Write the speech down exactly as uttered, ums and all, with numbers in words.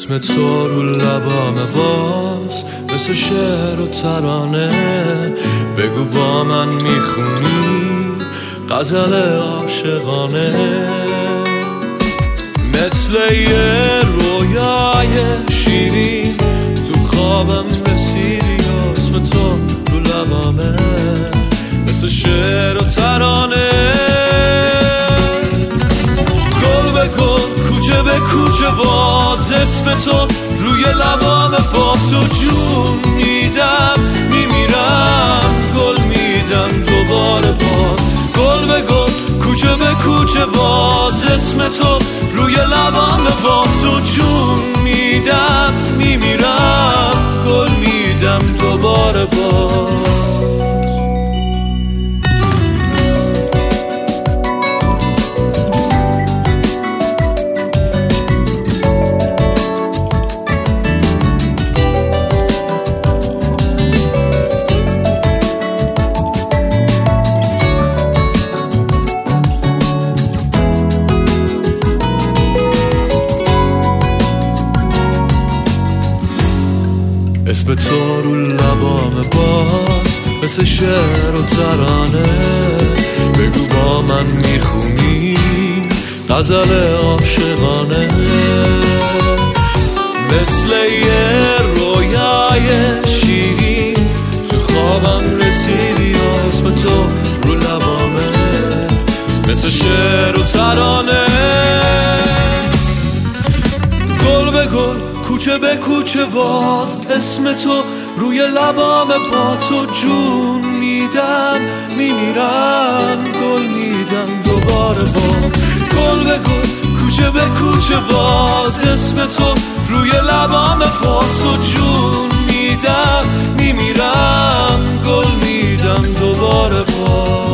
اسم تو رو لبام باز مثل شعر و ترانه. بگو با من میخونی غزل عاشقانه. مثل یه رویای شیرین تو خوابم رسیدی، اسم تو رو لبامه مثل شعر و ترانه. گل به گل کوچه به کوچه باز اسم تو روی لبام، با تو جون میدم میمیرم، گل میدم دوباره باز. گل به گل کوچه به کوچه باز اسم تو روی لبام، با تو جون میدم میمیرم، گل میدم دوباره باز. اسم تو رو لبام باز مثل شعر و ترانه. بگو با من میخونی غزل عاشقانه. مثل یه رویای شیرین تو خوابم رسیدی، اسم تو رو لبامه مثل شعر و ترانه. گل به گل کوچه به کوچه باز اسم تو روی لبام، با تو جون میدم میمیرم، گل میدم دوباره باز. گل به گل کوچه به کوچه باز اسم تو روی لبام، با تو جون میدم میمیرم، گل میدم دوباره باز.